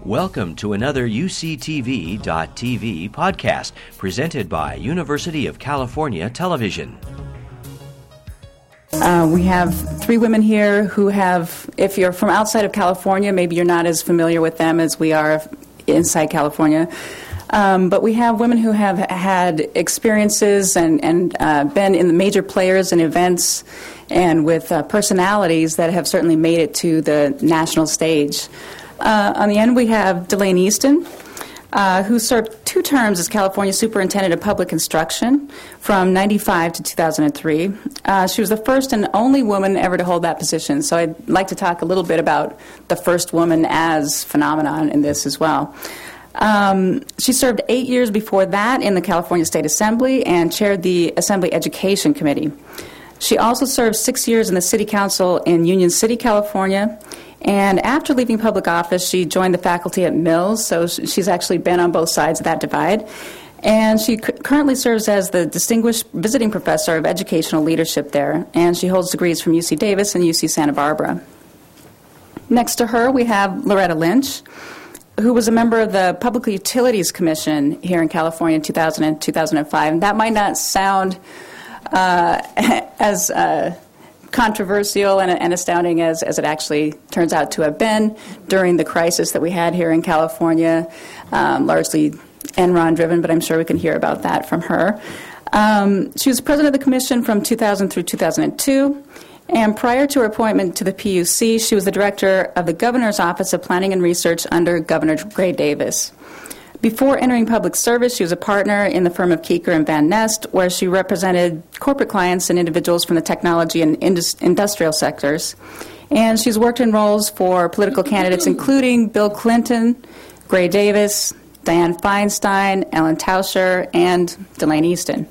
Welcome to another UCTV.tv podcast presented by University of California Television. We have three women here who have, if you're from outside of California, maybe you're not as familiar with them as we are inside California. But we have women who have had experiences and been in the major players and events and with personalities that have certainly made it to the national stage. On the end, we have Delaine Easton, who served 2 terms as California Superintendent of Public Instruction from 1995 to 2003. She was the first and only woman ever to hold that position, so I'd like to talk a little bit about the first woman as phenomenon in this as well. She served 8 years before that in the California State Assembly and chaired the Assembly Education Committee. She also served 6 years in the City Council in Union City, California. And after leaving public office, she joined the faculty at Mills, so she's actually been on both sides of that divide. And she currently serves as the Distinguished Visiting Professor of Educational Leadership there, and she holds degrees from UC Davis and UC Santa Barbara. Next to her, we have Loretta Lynch, who was a member of the Public Utilities Commission here in California in 2000 and 2005. And that might not sound as controversial and astounding as it actually turns out to have been during the crisis that we had here in California, largely Enron-driven, but I'm sure we can hear about that from her. She was president of the commission from 2000 through 2002, and prior to her appointment to the PUC, she was the director of the Governor's Office of Planning and Research under Governor Gray Davis. Before entering public service, she was a partner in the firm of Keeker and Van Nest, where she represented corporate clients and individuals from the technology and industrial sectors. And she's worked in roles for political candidates including Bill Clinton, Gray Davis, Dianne Feinstein, Ellen Tauscher, and Delaine Easton.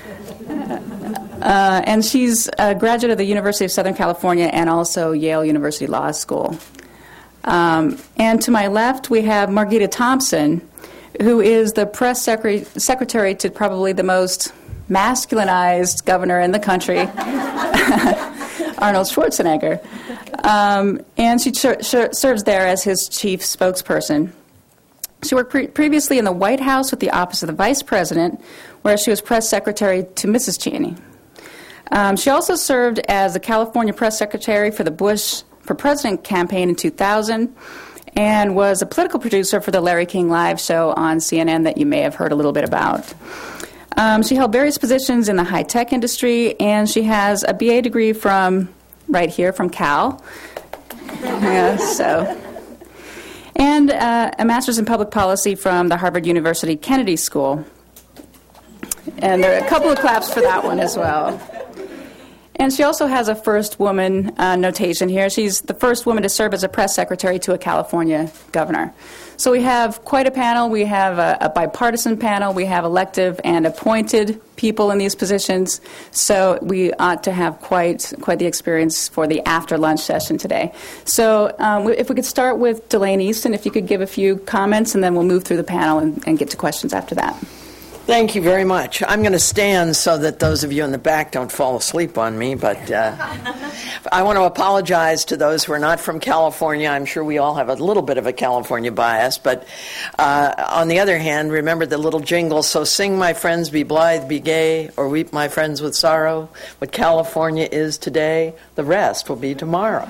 And she's a graduate of the University of Southern California and also Yale University Law School. And to my left, we have Margita Thompson, who is the press secretary to probably the most masculinized governor in the country, Arnold Schwarzenegger. And she serves there as his chief spokesperson. She worked previously in the White House with the Office of the Vice President, where she was press secretary to Mrs. Cheney. She also served as the California press secretary for the Bush for President campaign in 2000, and was a political producer for the Larry King Live show on CNN that you may have heard a little bit about. She held various positions in the high-tech industry, and she has a BA degree from right here from Cal. And a master's in public policy from the Harvard University Kennedy School. And there are a couple of claps for that one as well. And she also has a first woman notation here. She's the first woman to serve as a press secretary to a California governor. So we have quite a panel. We have a bipartisan panel. We have elective and appointed people in these positions. So we ought to have quite the experience for the after-lunch session today. So if we could start with Delaine Easton, if you could give a few comments, and then we'll move through the panel and get to questions after that. Thank you very much. I'm going to stand so that those of you in the back don't fall asleep on me, but I want to apologize to those who are not from California. I'm sure we all have a little bit of a California bias, but on the other hand, remember the little jingle, so sing my friends, be blithe, be gay, or weep my friends with sorrow. What California is today, the rest will be tomorrow.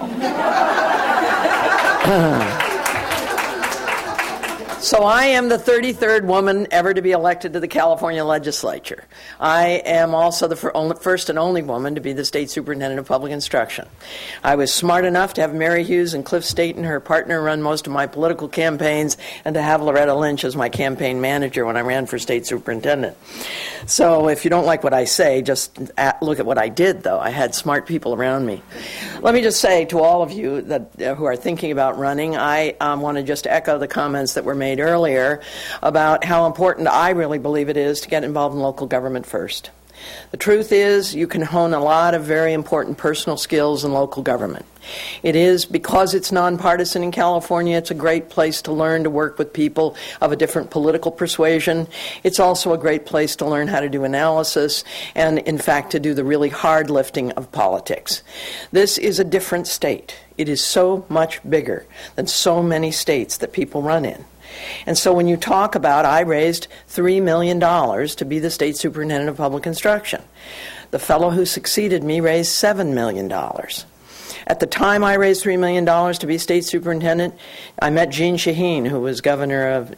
So I am the 33rd woman ever to be elected to the California legislature. I am also the first and only woman to be the state superintendent of public instruction. I was smart enough to have Mary Hughes and Cliff Staten, her partner, run most of my political campaigns, and to have Loretta Lynch as my campaign manager when I ran for state superintendent. So if you don't like what I say, just look at what I did, though. I had smart people around me. Let me just say to all of you that who are thinking about running, I want to just echo the comments that were made earlier about how important I really believe it is to get involved in local government first. The truth is, you can hone a lot of very important personal skills in local government. It is, because it's nonpartisan in California, it's a great place to learn to work with people of a different political persuasion. It's also a great place to learn how to do analysis and, in fact, to do the really hard lifting of politics. This is a different state. It is so much bigger than so many states that people run in. And so when you talk about, I raised $3 million to be the state superintendent of public instruction. The fellow who succeeded me raised $7 million. At the time I raised $3 million to be state superintendent, I met Jeanne Shaheen, who was governor of,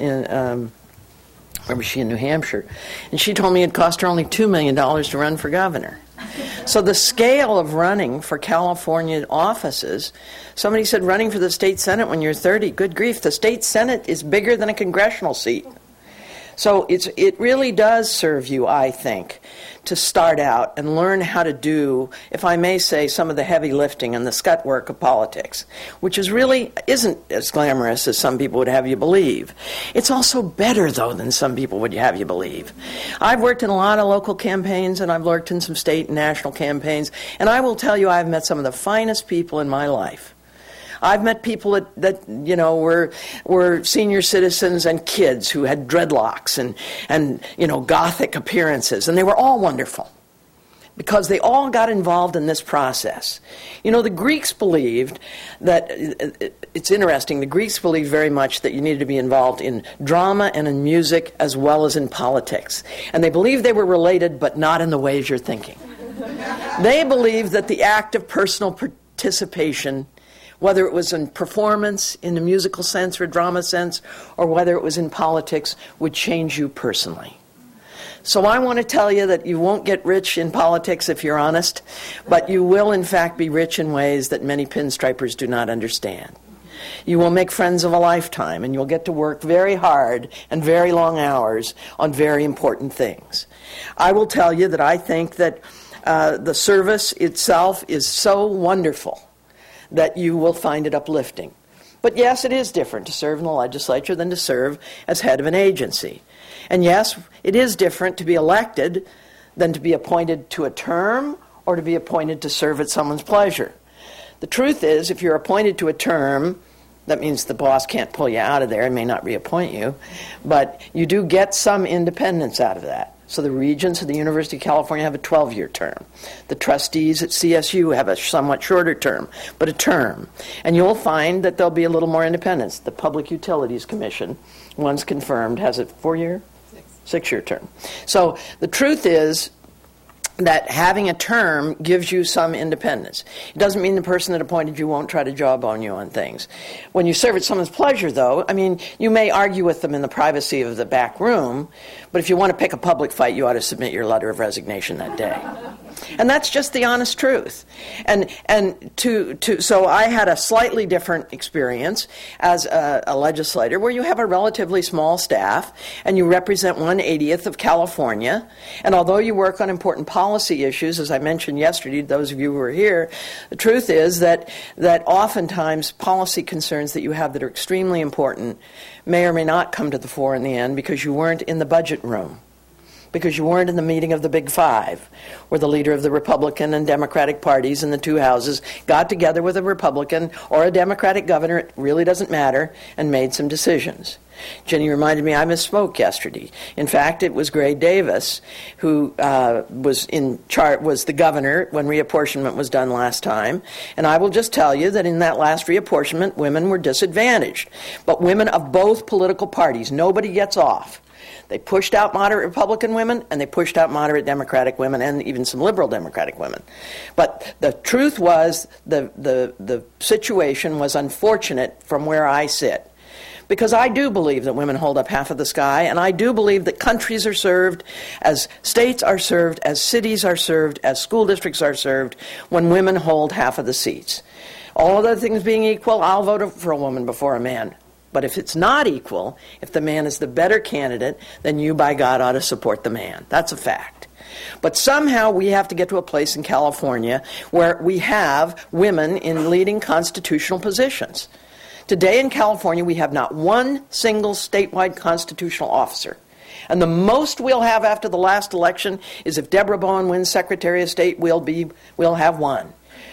where was she, in New Hampshire? And she told me it cost her only $2 million to run for governor. So the scale of running for California offices, somebody said running for the state senate when you're 30, good grief, the state senate is bigger than a congressional seat. So it really does serve you, I think, to start out and learn how to do, if I may say, some of the heavy lifting and the scut work of politics, which isn't as glamorous as some people would have you believe. It's also better, though, than some people would have you believe. I've worked in a lot of local campaigns, and I've worked in some state and national campaigns, and I will tell you I've met some of the finest people in my life. I've met people that were senior citizens and kids who had dreadlocks and Gothic appearances, and they were all wonderful because they all got involved in this process. The Greeks believed that, it's interesting, the Greeks believed very much that you needed to be involved in drama and in music as well as in politics. And they believed they were related, but not in the ways you're thinking. They believed that the act of personal participation, whether it was in performance, in a musical sense or a drama sense, or whether it was in politics, would change you personally. So I want to tell you that you won't get rich in politics if you're honest, but you will in fact be rich in ways that many pinstripers do not understand. You will make friends of a lifetime, and you'll get to work very hard and very long hours on very important things. I will tell you that I think that the service itself is so wonderful that you will find it uplifting. But yes, it is different to serve in the legislature than to serve as head of an agency. And yes, it is different to be elected than to be appointed to a term or to be appointed to serve at someone's pleasure. The truth is, if you're appointed to a term, that means the boss can't pull you out of there and may not reappoint you, but you do get some independence out of that. So the regents of the University of California have a 12-year term. The trustees at CSU have a somewhat shorter term, but a term. And you'll find that there'll be a little more independence. The Public Utilities Commission, once confirmed, has a 4-year? 6-year term. So the truth is that having a term gives you some independence. It doesn't mean the person that appointed you won't try to jawbone you on things. When you serve at someone's pleasure, though, you may argue with them in the privacy of the back room, but if you want to pick a public fight, you ought to submit your letter of resignation that day. And that's just the honest truth. So I had a slightly different experience as a legislator, where you have a relatively small staff and you represent 1/80th of California. And although you work on important policy issues, as I mentioned yesterday, those of you who were here, the truth is that oftentimes policy concerns that you have that are extremely important may or may not come to the fore in the end because you weren't in the budget room, because you weren't in the meeting of the Big Five, where the leader of the Republican and Democratic parties in the two houses got together with a Republican or a Democratic governor, it really doesn't matter, and made some decisions. Jenny reminded me I misspoke yesterday. In fact, it was Gray Davis who was the governor when reapportionment was done last time. And I will just tell you that in that last reapportionment, women were disadvantaged. But women of both political parties, nobody gets off. They pushed out moderate Republican women, and they pushed out moderate Democratic women, and even some liberal Democratic women. But the truth was the situation was unfortunate from where I sit. Because I do believe that women hold up half of the sky, and I do believe that countries are served, as states are served, as cities are served, as school districts are served, when women hold half of the seats. All other things being equal, I'll vote for a woman before a man. But if it's not equal, if the man is the better candidate, then you, by God, ought to support the man. That's a fact. But somehow we have to get to a place in California where we have women in leading constitutional positions. Today in California, we have not one single statewide constitutional officer. And the most we'll have after the last election is if Deborah Bowen wins Secretary of State, we'll have one.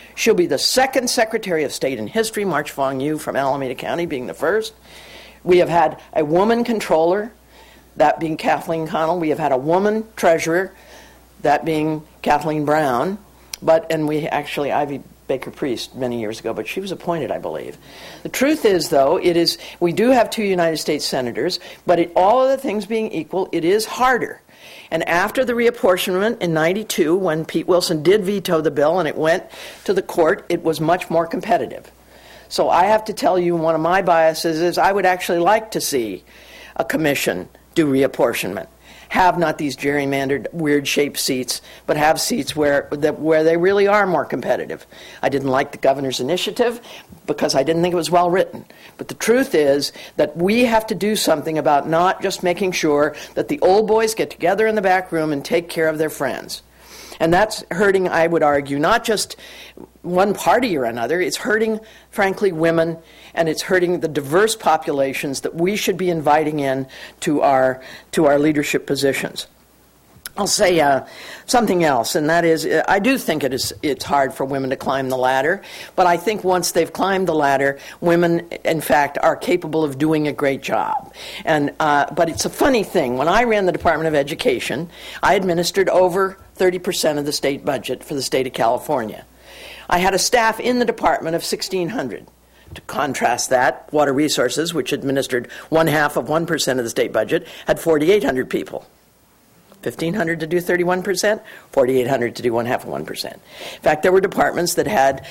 She'll be the second Secretary of State in history, March Fong Yu from Alameda County being the first. We have had a woman controller, that being Kathleen Connell. We have had a woman treasurer, that being Kathleen Brown. And we actually, Ivy Baker Priest many years ago, but she was appointed, I believe. The truth is, though, we do have 2 United States senators, but all other things being equal, it is harder. And after the reapportionment in 92, when Pete Wilson did veto the bill and it went to the court, it was much more competitive. So I have to tell you, one of my biases is I would actually like to see a commission do reapportionment. Have not these gerrymandered, weird-shaped seats, but have seats where they really are more competitive. I didn't like the governor's initiative because I didn't think it was well written. But the truth is that we have to do something about not just making sure that the old boys get together in the back room and take care of their friends. And that's hurting, I would argue, not just one party or another. It's hurting, frankly, women, and it's hurting the diverse populations that we should be inviting in to our leadership positions. I'll say something else, and that is, I do think it's hard for women to climb the ladder, but I think once they've climbed the ladder, women, in fact, are capable of doing a great job. But it's a funny thing. When I ran the Department of Education, I administered over 30% of the state budget for the state of California. I had a staff in the department of 1,600. To contrast that, Water Resources, which administered 0.5% of the state budget, had 4,800 people. 1,500 to do 31%, 4,800 to do 0.5%. In fact, there were departments that had,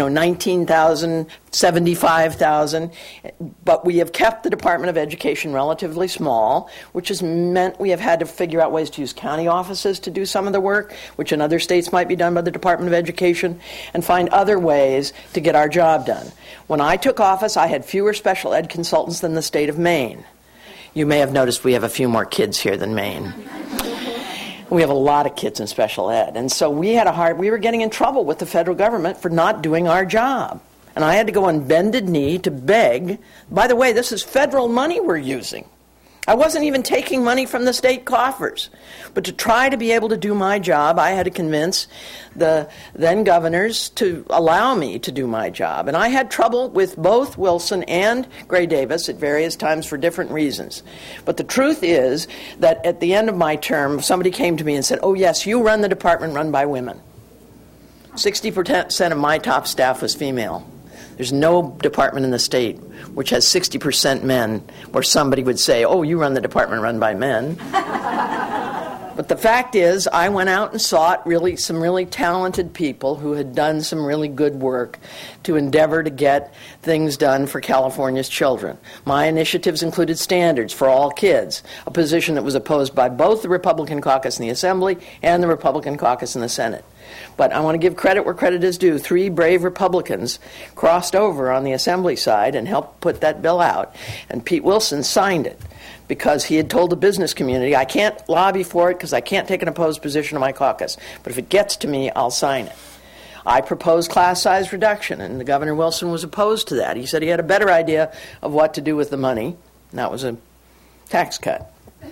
19,000, 75,000, but we have kept the Department of Education relatively small, which has meant we have had to figure out ways to use county offices to do some of the work, which in other states might be done by the Department of Education, and find other ways to get our job done. When I took office, I had fewer special ed consultants than the state of Maine. You may have noticed we have a few more kids here than Maine. We have a lot of kids in special ed. And so we were getting in trouble with the federal government for not doing our job. And I had to go on bended knee to beg. By the way, this is federal money we're using. I wasn't even taking money from the state coffers. But to try to be able to do my job, I had to convince the then governors to allow me to do my job. And I had trouble with both Wilson and Gray Davis at various times for different reasons. But the truth is that at the end of my term, somebody came to me and said, "Oh, yes, you run the department run by women." 60% of my top staff was female. There's no department in the state which has 60% men where somebody would say, "Oh, you run the department run by men." But the fact is, I went out and sought some really talented people who had done some really good work to endeavor to get things done for California's children. My initiatives included standards for all kids, a position that was opposed by both the Republican caucus in the Assembly and the Republican caucus in the Senate. But I want to give credit where credit is due. 3 brave Republicans crossed over on the Assembly side and helped put that bill out. And Pete Wilson signed it because he had told the business community, "I can't lobby for it because I can't take an opposed position in my caucus. But if it gets to me, I'll sign it." I proposed class size reduction, and the Governor Wilson was opposed to that. He said he had a better idea of what to do with the money, and that was a tax cut.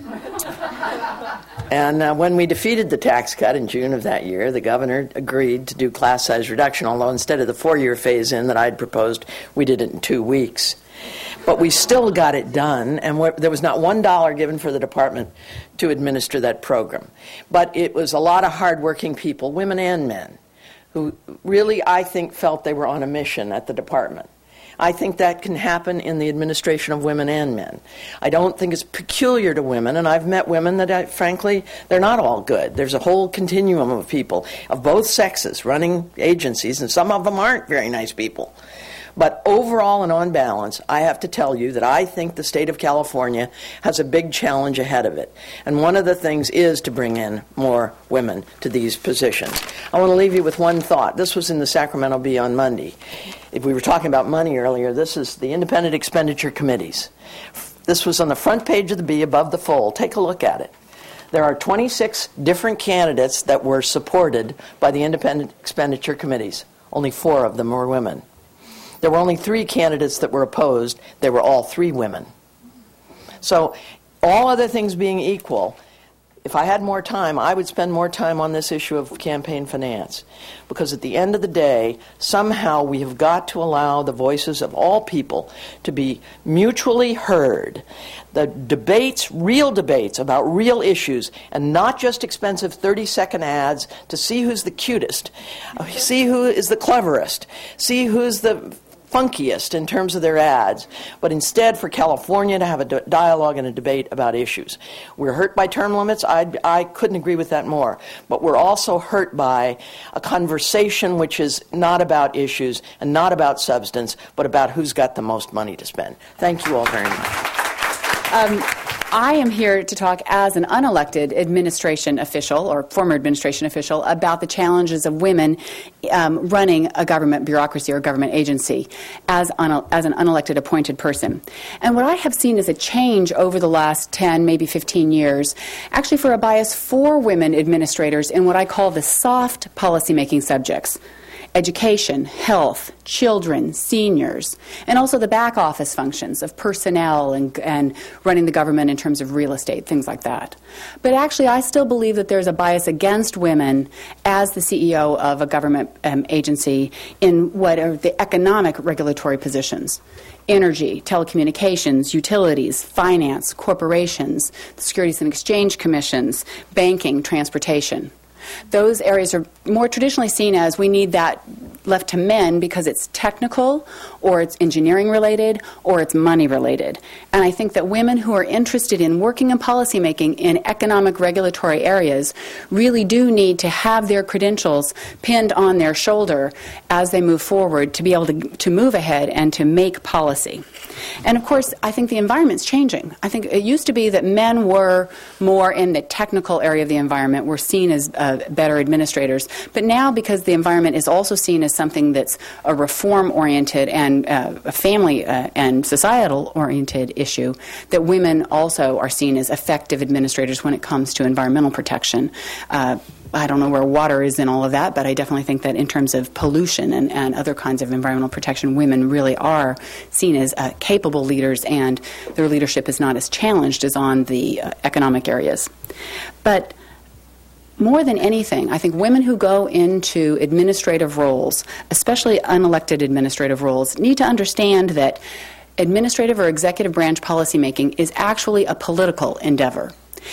And when we defeated the tax cut in June of that year, the governor agreed to do class size reduction, although instead of the 4-year phase-in that I'd proposed, we did it in 2 weeks. But we still got it done, and there was not $1 given for the department to administer that program. But it was a lot of hardworking people, women and men, who really, I think, felt they were on a mission at the department. I think that can happen in the administration of women and men. I don't think it's peculiar to women, and I've met women that, frankly, they're not all good. There's a whole continuum of people of both sexes running agencies, and some of them aren't very nice people. But overall and on balance, I have to tell you that I think the state of California has a big challenge ahead of it. And one of the things is to bring in more women to these positions. I want to leave you with one thought. This was in the Sacramento Bee on Monday. If we were talking about money earlier, this is the independent expenditure committees. This was on the front page of the Bee above the fold. Take a look at it. There are 26 different candidates that were supported by the independent expenditure committees. Only 4 of them were women. There were only 3 candidates that were opposed. They were all 3 women. So all other things being equal, if I had more time, I would spend more time on this issue of campaign finance. Because at the end of the day, somehow we have got to allow the voices of all people to be mutually heard. The debates, real debates about real issues, and not just expensive 30-second ads to see who's the cutest, see who is the cleverest, see who's the funkiest in terms of their ads, but instead for California to have a dialogue and a debate about issues. We're hurt by term limits. I couldn't agree with that more. But we're also hurt by a conversation which is not about issues and not about substance, but about who's got the most money to spend. Thank you all very much. I am here to talk as an unelected administration official or former administration official about the challenges of women running a government bureaucracy or government agency as an unelected appointed person. And what I have seen is a change over the last 10, maybe 15 years, actually for a bias for women administrators in what I call the soft policymaking subjects. Education, health, children, seniors, and also the back office functions of personnel and running the government in terms of real estate, things like that. But actually, I still believe that there's a bias against women as the CEO of a government agency in what are the economic regulatory positions. Energy, telecommunications, utilities, finance, corporations, the Securities and Exchange Commissions, banking, transportation. Those areas are more traditionally seen as we need that left to men because it's technical or it's engineering related or it's money related. And I think that women who are interested in working in policymaking in economic regulatory areas really do need to have their credentials pinned on their shoulder as they move forward to be able to move ahead and to make policy. And of course, I think the environment's changing. I think it used to be that men were more in the technical area of the environment, were seen as better administrators. But now, because the environment is also seen as something that's a reform-oriented and a family and societal-oriented issue, that women also are seen as effective administrators when it comes to environmental protection. I don't know where water is in all of that, but I definitely think that in terms of pollution and other kinds of environmental protection, women really are seen as capable leaders, and their leadership is not as challenged as on the economic areas. But more than anything, I think women who go into administrative roles, especially unelected administrative roles, need to understand that administrative or executive branch policymaking is actually a political endeavor.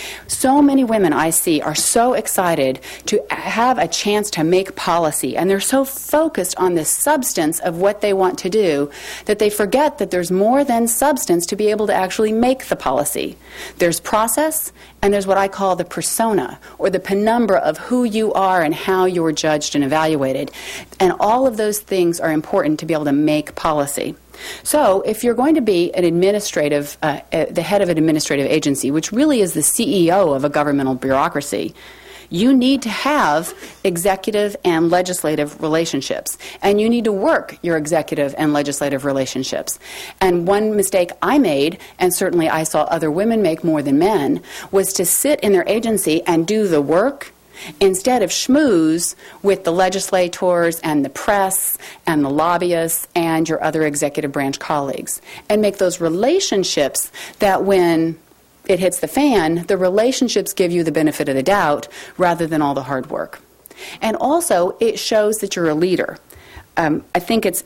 So many women I see are so excited to have a chance to make policy, and they're so focused on the substance of what they want to do that they forget that there's more than substance to be able to actually make the policy. There's process, and there's what I call the persona, or the penumbra of who you are and how you're judged and evaluated. And all of those things are important to be able to make policy. So if you're going to be an administrative, the head of an administrative agency, which really is the CEO of a governmental bureaucracy, you need to have executive and legislative relationships, and you need to work your executive and legislative relationships. And one mistake I made, and certainly I saw other women make more than men, was to sit in their agency and do the work instead of schmooze with the legislators and the press and the lobbyists and your other executive branch colleagues, and make those relationships that when it hits the fan, the relationships give you the benefit of the doubt rather than all the hard work. And also, it shows that you're a leader. I think it's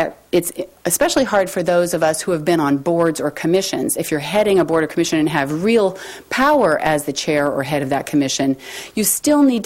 especially hard for those of us who have been on boards or commissions. If you're heading a board or commission and have real power as the chair or head of that commission, you still need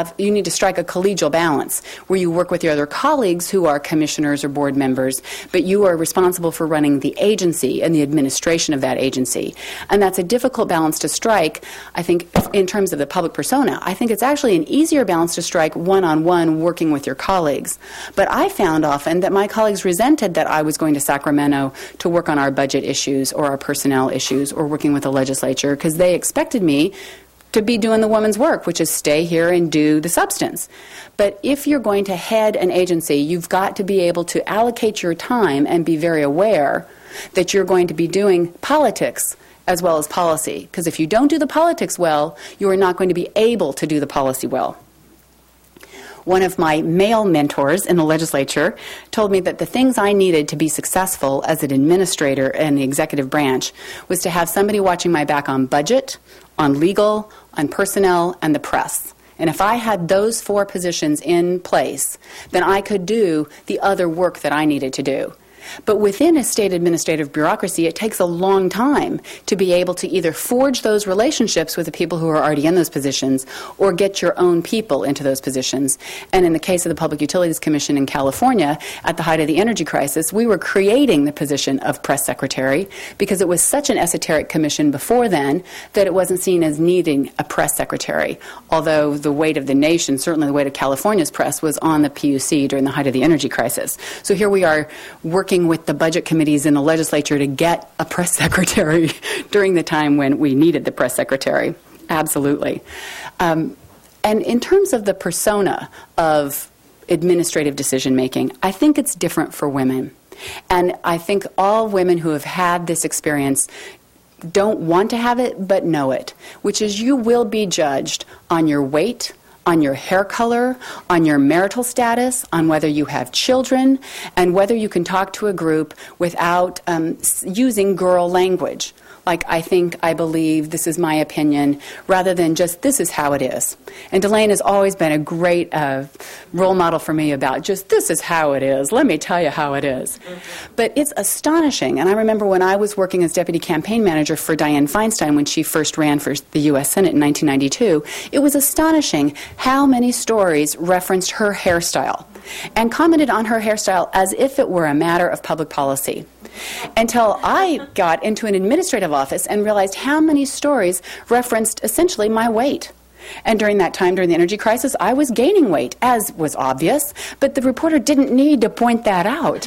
to strike a collegial balance where you work with your other colleagues who are commissioners or board members, but you are responsible for running the agency and the administration of that agency. And that's a difficult balance to strike, I think, in terms of the public persona. I think it's actually an easier balance to strike one-on-one working with your colleagues. But I found often that my colleagues resented that I was going to Sacramento to work on our budget issues or our personnel issues or working with the legislature because they expected me to be doing the woman's work, which is stay here and do the substance. But if you're going to head an agency, you've got to be able to allocate your time and be very aware that you're going to be doing politics as well as policy. Because if you don't do the politics well, you are not going to be able to do the policy well. one of my male mentors in the legislature told me that the things I needed to be successful as an administrator in the executive branch was to have somebody watching my back on budget, on legal, on personnel, and the press. And if I had those 4 positions in place, then I could do the other work that I needed to do. But within a state administrative bureaucracy, it takes a long time to be able to either forge those relationships with the people who are already in those positions or get your own people into those positions. And in the case of the Public Utilities Commission in California, at the height of the energy crisis, we were creating the position of press secretary because it was such an esoteric commission before then that it wasn't seen as needing a press secretary, although the weight of the nation, certainly the weight of California's press, was on the PUC during the height of the energy crisis. So here we are working with the budget committees in the legislature to get a press secretary during the time when we needed the press secretary. Absolutely. And in terms of the persona of administrative decision making, I think it's different for women. And I think all women who have had this experience don't want to have it but know it, which is you will be judged on your weight, on your hair color, on your marital status, on whether you have children, and whether you can talk to a group without using girl language. Like, I think, I believe, this is my opinion, rather than just, this is how it is. And Delane has always been a great role model for me about just, this is how it is. Let me tell you how it is. But it's astonishing. And I remember when I was working as deputy campaign manager for Dianne Feinstein when she first ran for the U.S. Senate in 1992, it was astonishing how many stories referenced her hairstyle and commented on her hairstyle as if it were a matter of public policy. Until I got into an administrative office and realized how many stories referenced essentially my weight. And during that time, during the energy crisis, I was gaining weight, as was obvious, but the reporter didn't need to point that out.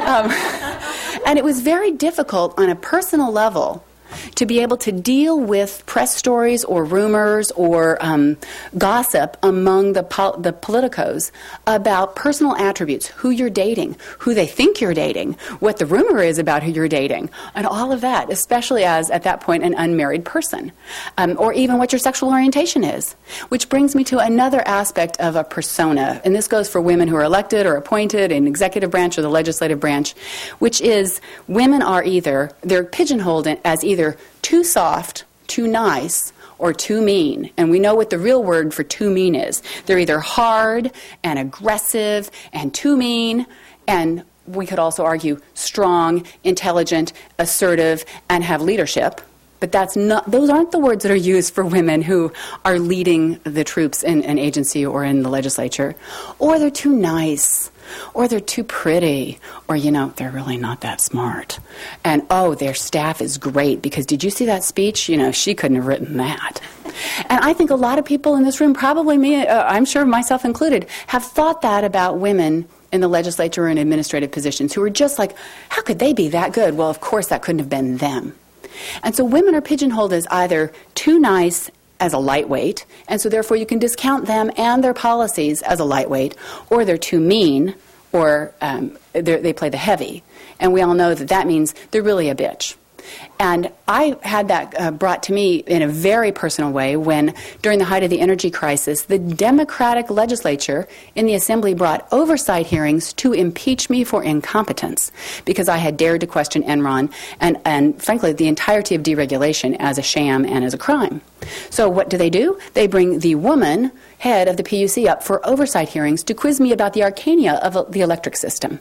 And it was very difficult on a personal level to be able to deal with press stories or rumors or gossip among the politicos about personal attributes, who you're dating, who they think you're dating, what the rumor is about who you're dating, and all of that, especially as, at that point, an unmarried person, or even what your sexual orientation is. Which brings me to another aspect of a persona, and this goes for women who are elected or appointed in executive branch or the legislative branch, which is women are they're pigeonholed as either too soft, too nice, or too mean. And we know what the real word for too mean is. They're either hard and aggressive and too mean, and we could also argue strong, intelligent, assertive, and have leadership. But those aren't the words that are used for women who are leading the troops in an agency or in the legislature. Or they're too nice, or they're too pretty, or, they're really not that smart. And, their staff is great, because did you see that speech? She couldn't have written that. And I think a lot of people in this room, probably me, I'm sure myself included, have thought that about women in the legislature or in administrative positions who are just like, how could they be that good? Well, of course, that couldn't have been them. And so women are pigeonholed as either too nice as a lightweight, and so therefore you can discount them and their policies as a lightweight, or they're too mean, or they play the heavy. And we all know that means they're really a bitch. And I had that brought to me in a very personal way when, during the height of the energy crisis, the Democratic legislature in the Assembly brought oversight hearings to impeach me for incompetence because I had dared to question Enron and frankly, the entirety of deregulation as a sham and as a crime. So what do? They bring the woman head of the PUC up for oversight hearings to quiz me about the arcana of the electric system.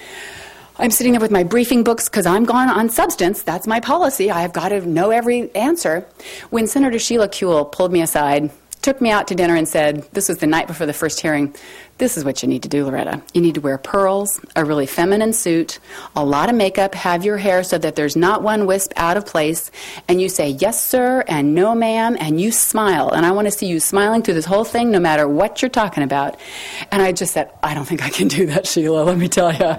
I'm sitting there with my briefing books because I'm gone on substance. That's my policy. I have got to know every answer. When Senator Sheila Kuehl pulled me aside, took me out to dinner and said, this was the night before the first hearing, this is what you need to do, Loretta. You need to wear pearls, a really feminine suit, a lot of makeup, have your hair so that there's not one wisp out of place, and you say, yes, sir, and no, ma'am, and you smile. And I want to see you smiling through this whole thing no matter what you're talking about. And I just said, I don't think I can do that, Sheila, let me tell you.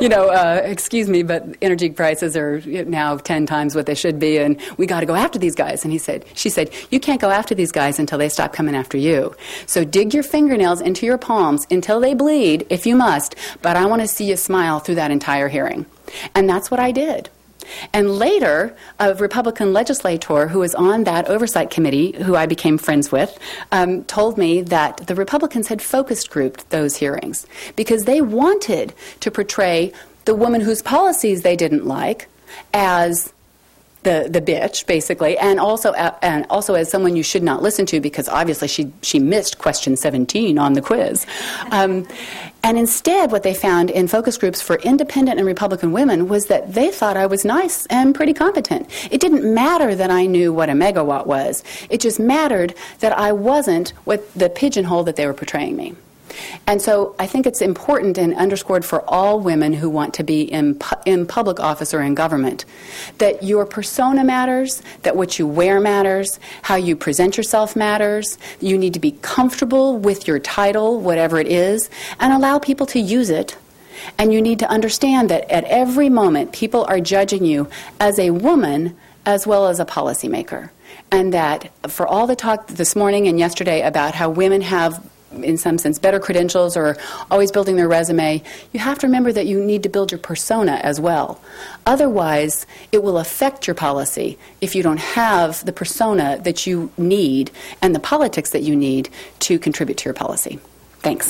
Excuse me, but energy prices are now 10 times what they should be, and we got to go after these guys. And she said, you can't go after these guys until they stop coming after you. So dig your fingernails into your palms until they bleed, if you must, but I want to see you smile through that entire hearing. And that's what I did. And later, a Republican legislator who was on that oversight committee, who I became friends with, told me that the Republicans had focus grouped those hearings because they wanted to portray the woman whose policies they didn't like as the bitch, basically, and also as someone you should not listen to because obviously she missed question 17 on the quiz. And instead, what they found in focus groups for independent and Republican women was that they thought I was nice and pretty competent. It didn't matter that I knew what a megawatt was. It just mattered that I wasn't what the pigeonhole that they were portraying me. And so I think it's important and underscored for all women who want to be in public office or in government that your persona matters, that what you wear matters, how you present yourself matters. You need to be comfortable with your title, whatever it is, and allow people to use it. And you need to understand that at every moment people are judging you as a woman as well as a policymaker. And that for all the talk this morning and yesterday about how women have in some sense, better credentials or always building their resume, you have to remember that you need to build your persona as well. Otherwise, it will affect your policy if you don't have the persona that you need and the politics that you need to contribute to your policy. Thanks.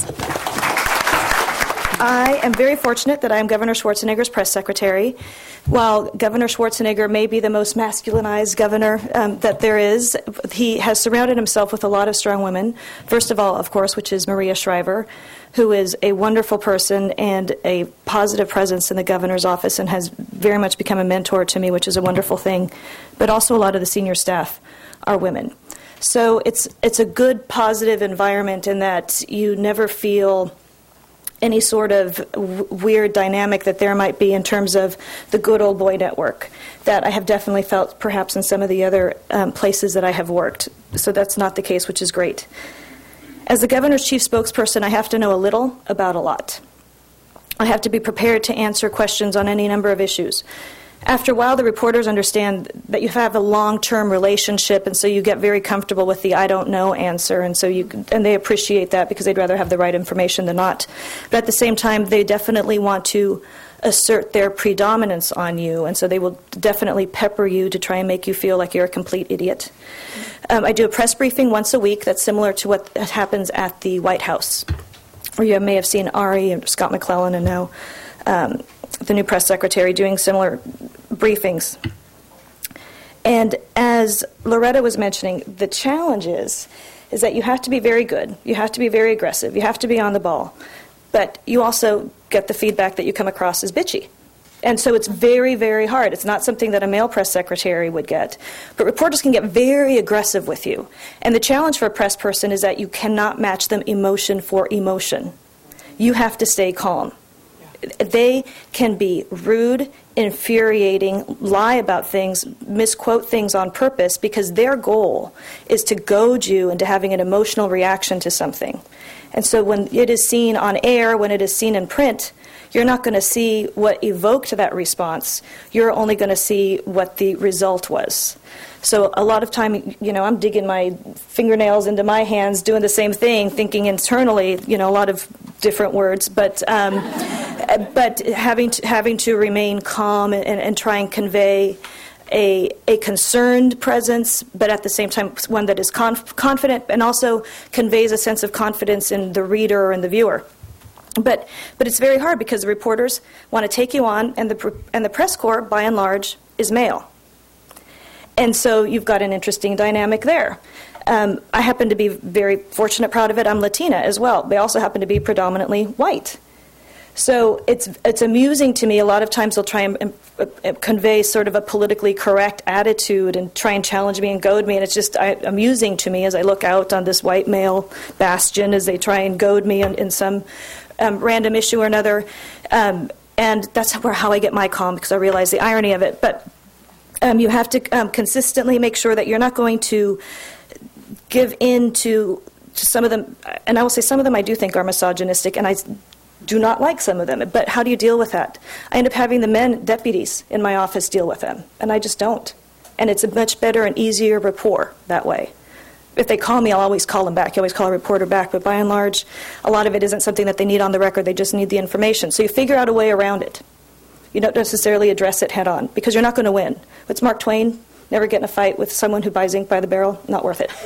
I am very fortunate that I am Governor Schwarzenegger's press secretary. While Governor Schwarzenegger may be the most masculinized governor that there is, he has surrounded himself with a lot of strong women. First of all, of course, which is Maria Shriver, who is a wonderful person and a positive presence in the governor's office and has very much become a mentor to me, which is a wonderful thing. But also a lot of the senior staff are women. So it's a good, positive environment in that you never feel any sort of weird dynamic that there might be in terms of the good old boy network that I have definitely felt perhaps in some of the other places that I have worked. So that's not the case, which is great. As the governor's chief spokesperson, I have to know a little about a lot. I have to be prepared to answer questions on any number of issues. After a while, the reporters understand that you have a long-term relationship, and so you get very comfortable with the "I don't know" answer, and they appreciate that because they'd rather have the right information than not. But at the same time, they definitely want to assert their predominance on you, and so they will definitely pepper you to try and make you feel like you're a complete idiot. I do a press briefing once a week that's similar to what happens at the White House, where you may have seen Ari and Scott McClellan and now the new press secretary doing similar briefings. And as Loretta was mentioning, the challenge is that you have to be very good, you have to be very aggressive, you have to be on the ball, but you also get the feedback that you come across as bitchy. And so it's very, very hard. It's not something that a male press secretary would get. But reporters can get very aggressive with you. And the challenge for a press person is that you cannot match them emotion for emotion. You have to stay calm. They can be rude, infuriating, lie about things, misquote things on purpose because their goal is to goad you into having an emotional reaction to something. And so when it is seen on air, when it is seen in print, you're not going to see what evoked that response. You're only going to see what the result was. So a lot of time, I'm digging my fingernails into my hands, doing the same thing, thinking internally, a lot of different words, but having to remain calm and try and convey a concerned presence, but at the same time one that is confident and also conveys a sense of confidence in the reader and the viewer. But it's very hard because the reporters want to take you on, and the press corps, by and large, is male. And so you've got an interesting dynamic there. I happen to be very fortunate, proud of it. I'm Latina as well. They also happen to be predominantly white. So it's amusing to me. A lot of times they'll try and convey sort of a politically correct attitude and try and challenge me and goad me. And it's just amusing to me as I look out on this white male bastion as they try and goad me in some random issue or another. And that's how I get my calm, because I realize the irony of it. But you have to consistently make sure that you're not going to give in to some of them. And I will say some of them I do think are misogynistic, and I do not like some of them. But how do you deal with that? I end up having the men deputies in my office deal with them, and I just don't. And it's a much better and easier rapport that way. If they call me, I'll always call them back. You always call a reporter back. But by and large, a lot of it isn't something that they need on the record. They just need the information. So you figure out a way around it. You don't necessarily address it head on because you're not going to win. What's Mark Twain? Never get in a fight with someone who buys ink by the barrel. Not worth it.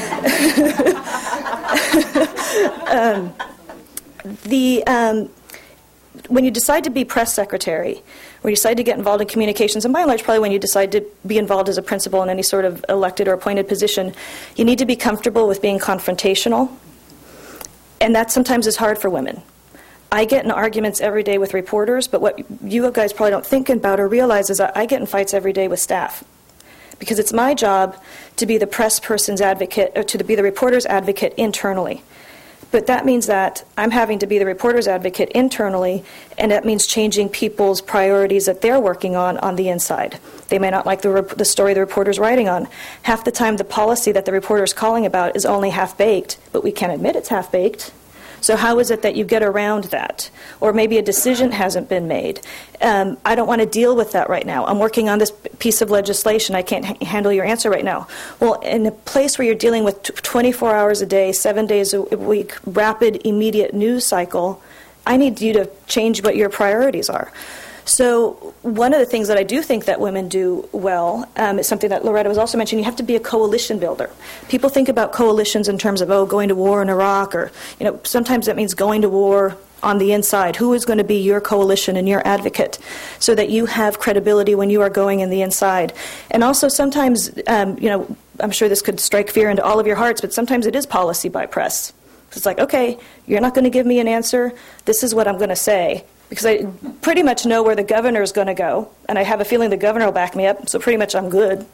When you decide to be press secretary, when you decide to get involved in communications, and by and large probably when you decide to be involved as a principal in any sort of elected or appointed position, you need to be comfortable with being confrontational. And that sometimes is hard for women. I get in arguments every day with reporters, but what you guys probably don't think about or realize is that I get in fights every day with staff. Because it's my job to be the press person's advocate, or to be the reporter's advocate internally. But that means that I'm having to be the reporter's advocate internally, and that means changing people's priorities that they're working on the inside. They may not like the story the reporter's writing on. Half the time, the policy that the reporter's calling about is only half-baked, but we can't admit it's half-baked. So how is it that you get around that? Or maybe a decision hasn't been made. I don't want to deal with that right now. I'm working on this piece of legislation. I can't handle your answer right now. Well, in a place where you're dealing with 24 hours a day, 7 days a week, rapid, immediate news cycle, I need you to change what your priorities are. So one of the things that I do think that women do well is something that Loretta was also mentioning. You have to be a coalition builder. People think about coalitions in terms of, going to war in Iraq, or, sometimes that means going to war on the inside. Who is going to be your coalition and your advocate so that you have credibility when you are going in the inside? And also sometimes, I'm sure this could strike fear into all of your hearts, but sometimes it is policy by press. It's like, okay, you're not going to give me an answer. This is what I'm going to say. Because I pretty much know where the governor is going to go, and I have a feeling the governor will back me up, so pretty much I'm good.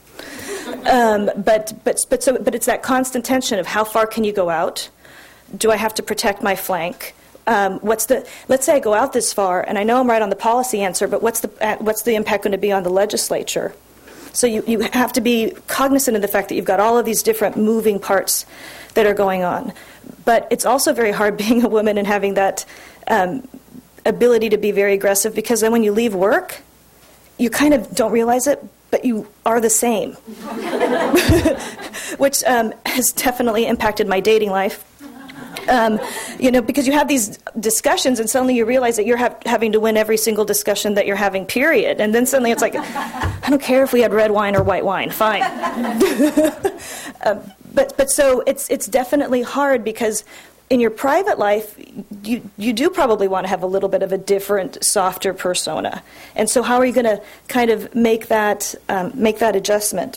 But it's that constant tension of how far can you go out? Do I have to protect my flank? Let's say I go out this far, and I know I'm right on the policy answer, but what's the impact going to be on the legislature? So you have to be cognizant of the fact that you've got all of these different moving parts that are going on. But it's also very hard being a woman and having that ability to be very aggressive, because then when you leave work, you kind of don't realize it, but you are the same, which has definitely impacted my dating life. Because you have these discussions, and suddenly you realize that you're having to win every single discussion that you're having, period. And then suddenly it's like, I don't care if we had red wine or white wine, fine. But so it's definitely hard, because in your private life, you do probably want to have a little bit of a different, softer persona. And so how are you going to kind of make that adjustment?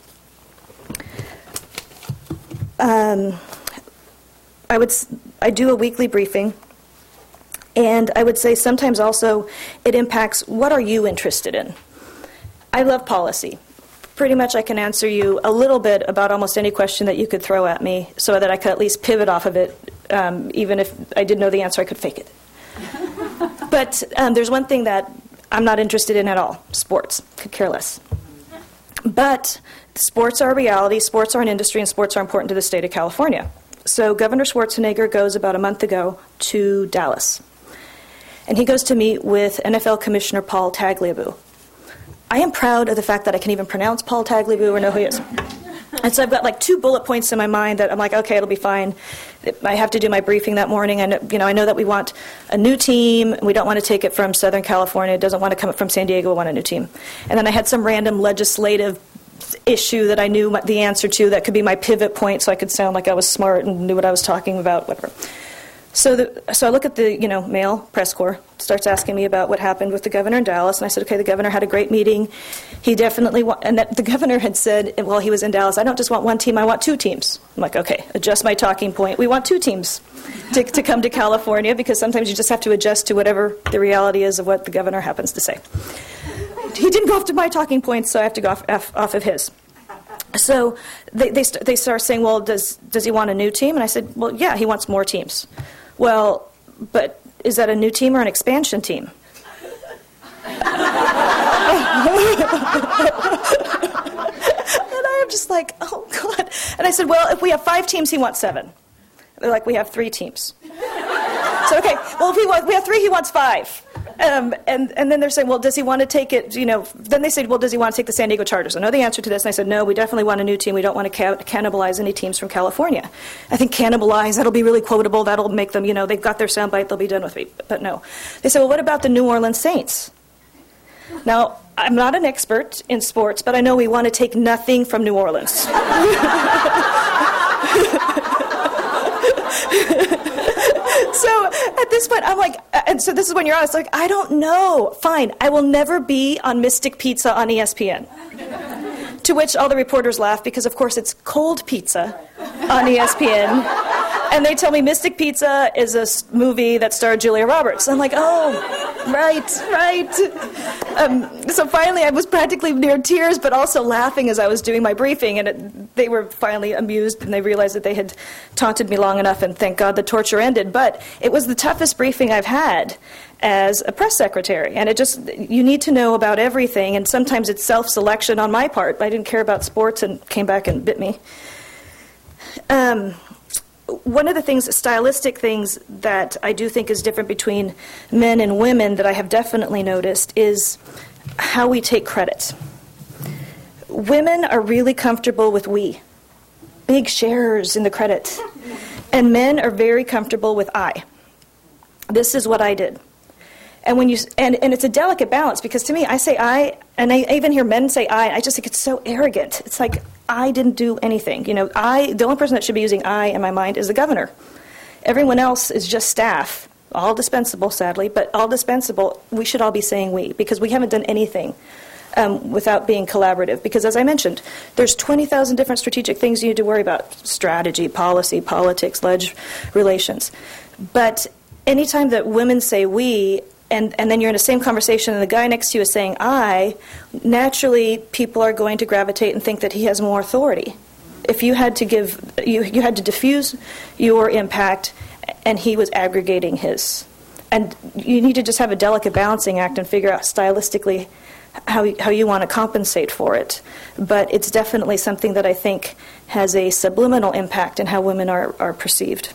I do a weekly briefing, and I would say sometimes also it impacts what are you interested in. I love policy. Pretty much I can answer you a little bit about almost any question that you could throw at me so that I could at least pivot off of it. Even if I didn't know the answer, I could fake it. But there's one thing that I'm not interested in at all: sports. Could care less. But sports are a reality, sports are an industry, and sports are important to the state of California. So Governor Schwarzenegger goes about a month ago to Dallas. And he goes to meet with NFL Commissioner Paul Tagliabue. I am proud of the fact that I can even pronounce Paul Tagliabue or know who he is. And so I've got like 2 bullet points in my mind that I'm like, okay, it'll be fine. I have to do my briefing that morning. I know that we want a new team. We don't want to take it from Southern California. It doesn't want to come from San Diego. We want a new team. And then I had some random legislative issue that I knew the answer to that could be my pivot point, so I could sound like I was smart and knew what I was talking about, whatever. So I look at the male press corps, starts asking me about what happened with the governor in Dallas, and I said, okay, the governor had a great meeting. He definitely and the governor had said while he was in Dallas, I don't just want one team, I want 2 teams. I'm like, okay, adjust my talking point. We want 2 teams to come to California, because sometimes you just have to adjust to whatever the reality is of what the governor happens to say. He didn't go off to my talking points, so I have to go off of his. So they start saying, well, does he want a new team? And I said, well, yeah, he wants more teams. Well, but is that a new team or an expansion team? And I am just like, oh, God. And I said, well, if we have 5 teams, he wants 7. They're like, we have 3 teams. So, okay, well, if we have 3, he wants 5. And then they're saying, well, does he want to take it, then they said, well, does he want to take the San Diego Chargers? I know the answer to this, and I said, no, we definitely want a new team. We don't want to cannibalize any teams from California. I think cannibalize, that'll be really quotable. That'll make them, they've got their soundbite, they'll be done with me. But no. They said, well, what about the New Orleans Saints? Now, I'm not an expert in sports, but I know we want to take nothing from New Orleans. So at this point, I'm like, and so this is when you're honest, like, I don't know. Fine, I will never be on Mystic Pizza on ESPN. To which all the reporters laugh because, of course, it's cold pizza on ESPN. And they tell me Mystic Pizza is a movie that starred Julia Roberts. I'm like, oh, right. So finally, I was practically near tears, but also laughing as I was doing my briefing. And they were finally amused, and they realized that they had taunted me long enough, and thank God the torture ended. But it was the toughest briefing I've had as a press secretary. And you need to know about everything, and sometimes it's self-selection on my part. I didn't care about sports and came back and bit me. One of the stylistic things that I do think is different between men and women that I have definitely noticed is how we take credit. Women are really comfortable with we, big sharers in the credit, and men are very comfortable with I. This is what I did. And when and it's a delicate balance, because to me, I say I, and I even hear men say I just think it's so arrogant. It's like, I didn't do anything. The only person that should be using I in my mind is the governor. Everyone else is just staff, all dispensable, sadly, but all dispensable. We should all be saying we, because we haven't done anything without being collaborative. Because as I mentioned, there's 20,000 different strategic things you need to worry about: strategy, policy, politics, relations. But anytime that women say we, and then you're in the same conversation and the guy next to you is saying I, naturally people are going to gravitate and think that he has more authority. If you had to you had to diffuse your impact, and he was aggregating his. And you need to just have a delicate balancing act and figure out stylistically how you want to compensate for it. But it's definitely something that I think has a subliminal impact in how women are perceived.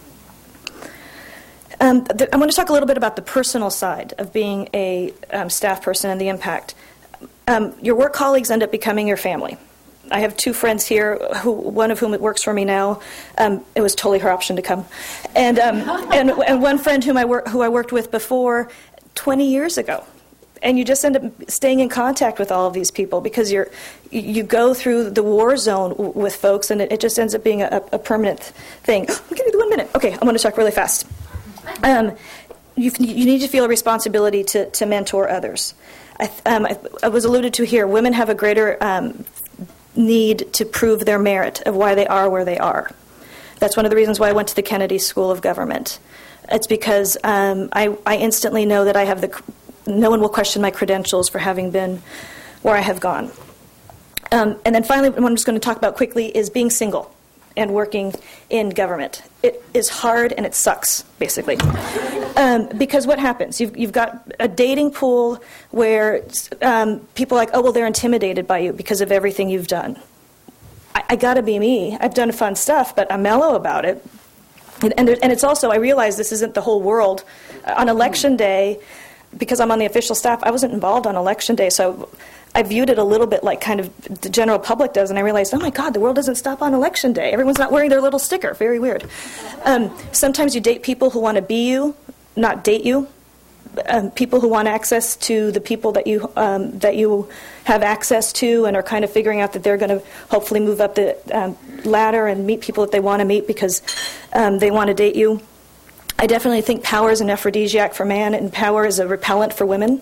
I want to talk a little bit about the personal side of being a staff person and the impact. Your work colleagues end up becoming your family. I have two friends here, one of whom works for me now. It was totally her option to come, and one friend who I worked with before 20 years ago. And you just end up staying in contact with all of these people because you go through the war zone with folks, and it just ends up being a permanent thing. I'll give you 1 minute. Okay, I'm going to talk really fast. You need to feel a responsibility to mentor others. I was alluded to here. Women have a greater need to prove their merit of why they are where they are. That's one of the reasons why I went to the Kennedy School of Government. It's because I instantly know that I have no one will question my credentials for having been where I have gone. And then finally, what I'm just going to talk about quickly is being single and working in government. It is hard and it sucks, basically. Because what happens? You've got a dating pool where people are like, oh, well, they're intimidated by you because of everything you've done. I got to be me. I've done fun stuff, but I'm mellow about it. And it's also, I realize this isn't the whole world. On election day, because I'm on the official staff, I wasn't involved on election day, so I viewed it a little bit like kind of the general public does, and I realized, oh my God, the world doesn't stop on election day. Everyone's not wearing their little sticker. Very weird. Sometimes you date people who want to be you, not date you. People who want access to the people that you have access to, and are kind of figuring out that they're going to hopefully move up the ladder and meet people that they want to meet because they want to date you. I definitely think power is an aphrodisiac for man, and power is a repellent for women.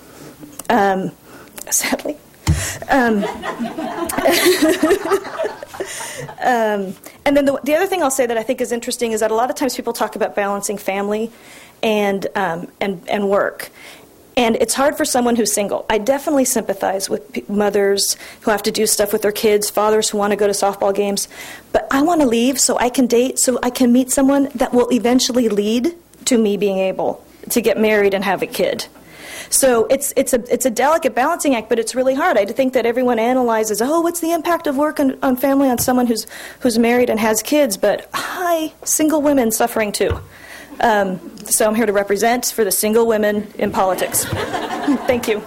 Sadly. And then the other thing I'll say that I think is interesting is that a lot of times people talk about balancing family and work. And it's hard for someone who's single. I definitely sympathize with mothers who have to do stuff with their kids, fathers who want to go to softball games. But I want to leave so I can date, so I can meet someone that will eventually lead to me being able to get married and have a kid. So it's a delicate balancing act, but it's really hard. I think that everyone analyzes, oh, what's the impact of work on family on someone who's married and has kids? But hi, single women suffering too. So I'm here to represent for the single women in politics. Thank you.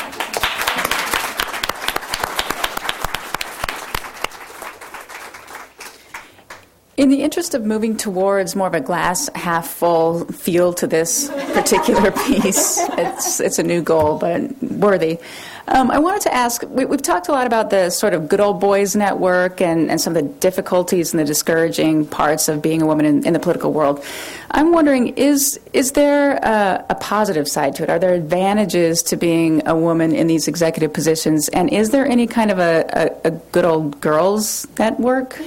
In the interest of moving towards more of a glass half full feel to this particular piece, it's a new goal, but worthy. I wanted to ask, we've talked a lot about the sort of good old boys network and some of the difficulties and the discouraging parts of being a woman in the political world. I'm wondering, is there a positive side to it? Are there advantages to being a woman in these executive positions? And is there any kind of a good old girls network?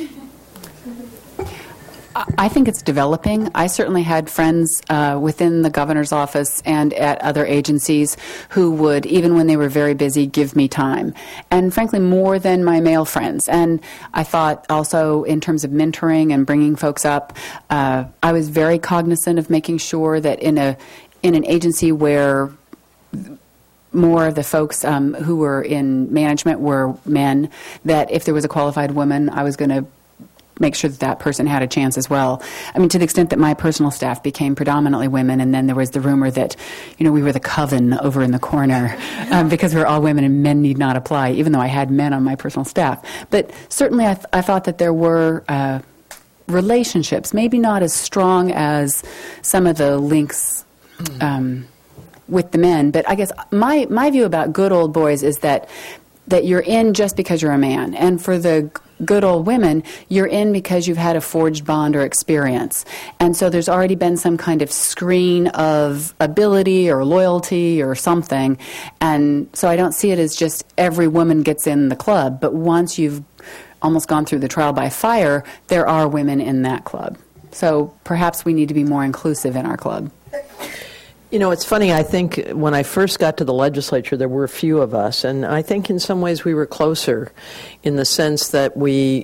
I think it's developing. I certainly had friends within the governor's office and at other agencies who would, even when they were very busy, give me time. And frankly, more than my male friends. And I thought also in terms of mentoring and bringing folks up, I was very cognizant of making sure that in an agency where more of the folks who were in management were men, that if there was a qualified woman, I was going to make sure that person had a chance as well. I mean, to the extent that my personal staff became predominantly women, and then there was the rumor that, we were the coven over in the corner because we're all women and men need not apply, even though I had men on my personal staff. But certainly I thought that there were relationships, maybe not as strong as some of the links with the men. But I guess my view about good old boys is that you're in just because you're a man. And for the good old women, you're in because you've had a forged bond or experience. And so there's already been some kind of screen of ability or loyalty or something. And so I don't see it as just every woman gets in the club. But once you've almost gone through the trial by fire, there are women in that club. So perhaps we need to be more inclusive in our club. It's funny, I think when I first got to the legislature, there were a few of us, and I think in some ways we were closer in the sense that we,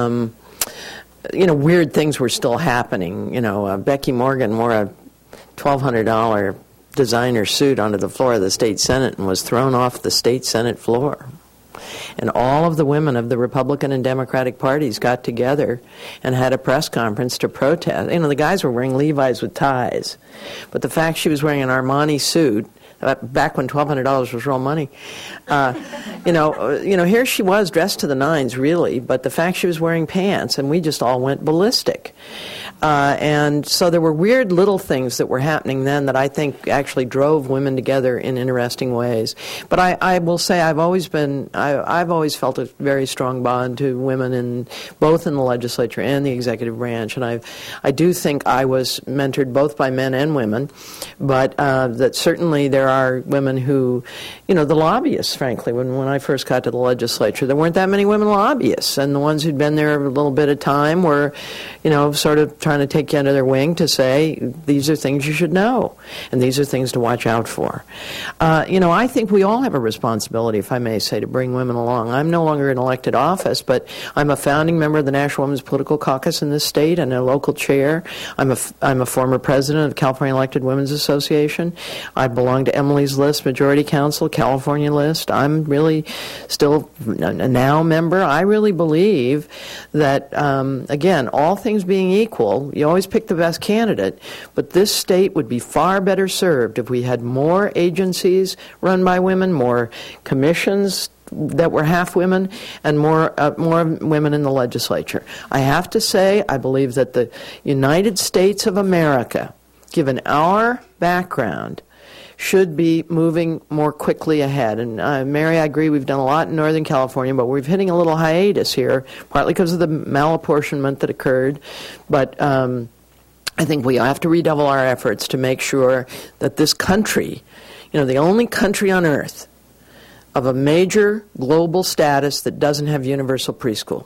weird things were still happening. Becky Morgan wore a $1,200 designer suit onto the floor of the state Senate and was thrown off the state Senate floor. And all of the women of the Republican and Democratic parties got together and had a press conference to protest. The guys were wearing Levi's with ties. But the fact she was wearing an Armani suit, back when $1,200 was real money, here she was dressed to the nines, really, but the fact she was wearing pants, and we just all went ballistic. And so there were weird little things that were happening then that I think actually drove women together in interesting ways. But I will say I've always felt a very strong bond to women both in the legislature and the executive branch. And I do think I was mentored both by men and women, but that certainly there are women who, the lobbyists, frankly, when I first got to the legislature, there weren't that many women lobbyists. And the ones who'd been there a little bit of time were, sort of trying to take you under their wing to say, these are things you should know, and these are things to watch out for. I think we all have a responsibility, if I may say, to bring women along. I'm no longer in elected office, but I'm a founding member of the National Women's Political Caucus in this state and a local chair. I'm a former president of the California Elected Women's Association. I belong to Emily's List, Majority Council, California List. I'm really still a now member. I really believe that, again, all things being equal, you always pick the best candidate, but this state would be far better served if we had more agencies run by women, more commissions that were half women, and more women in the legislature. I have to say, I believe that the United States of America, given our background, should be moving more quickly ahead. And Mary, I agree, we've done a lot in Northern California, but we're hitting a little hiatus here, partly because of the malapportionment that occurred. But I think we have to redouble our efforts to make sure that this country, the only country on earth of a major global status that doesn't have universal preschool,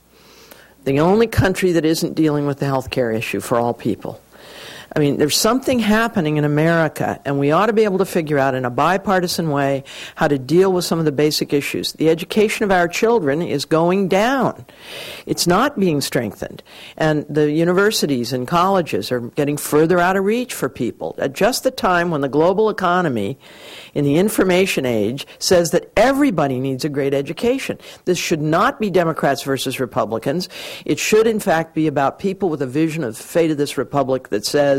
the only country that isn't dealing with the health care issue for all people. I mean, there's something happening in America, and we ought to be able to figure out in a bipartisan way how to deal with some of the basic issues. The education of our children is going down. It's not being strengthened. And the universities and colleges are getting further out of reach for people. At just the time when the global economy in the information age says that everybody needs a great education. This should not be Democrats versus Republicans. It should, in fact, be about people with a vision of the fate of this republic that says,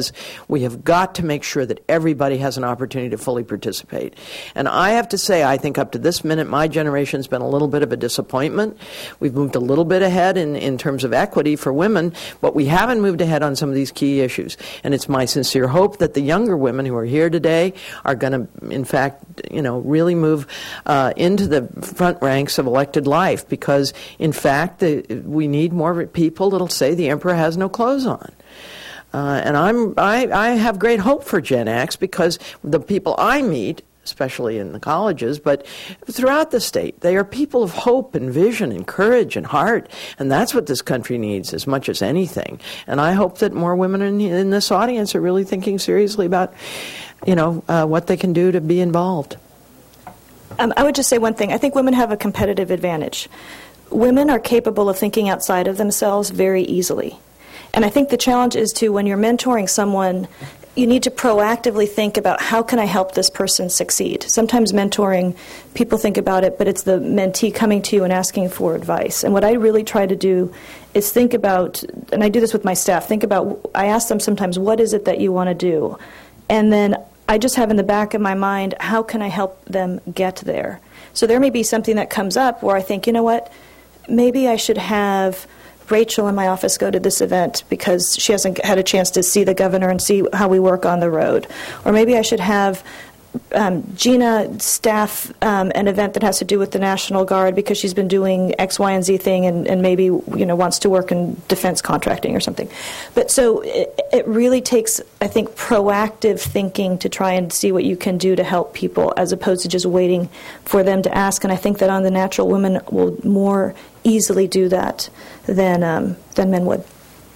because we have got to make sure that everybody has an opportunity to fully participate. And I have to say, I think up to this minute, my generation's been a little bit of a disappointment. We've moved a little bit ahead in terms of equity for women, but we haven't moved ahead on some of these key issues. And it's my sincere hope that the younger women who are here today are going to, in fact, really move into the front ranks of elected life, because, in fact, we need more people that'll say the emperor has no clothes on. And I have great hope for Gen X, because the people I meet, especially in the colleges, but throughout the state, they are people of hope and vision and courage and heart, and that's what this country needs as much as anything. And I hope that more women in this audience are really thinking seriously about, what they can do to be involved. I would just say one thing. I think women have a competitive advantage. Women are capable of thinking outside of themselves very easily. And I think the challenge is when you're mentoring someone, you need to proactively think about, how can I help this person succeed? Sometimes mentoring, people think about it, but it's the mentee coming to you and asking for advice. And what I really try to do is think about, and I do this with my staff, I ask them sometimes, what is it that you want to do? And then I just have in the back of my mind, how can I help them get there? So there may be something that comes up where I think, you know what, maybe I should have Rachel in my office go to this event because she hasn't had a chance to see the governor and see how we work on the road. Or maybe I should have Gina staff an event that has to do with the National Guard because she's been doing X, Y, and Z thing and maybe wants to work in defense contracting or something. But so it really takes, I think, proactive thinking to try and see what you can do to help people, as opposed to just waiting for them to ask. And I think that on the natural, women will more easily do that than men would.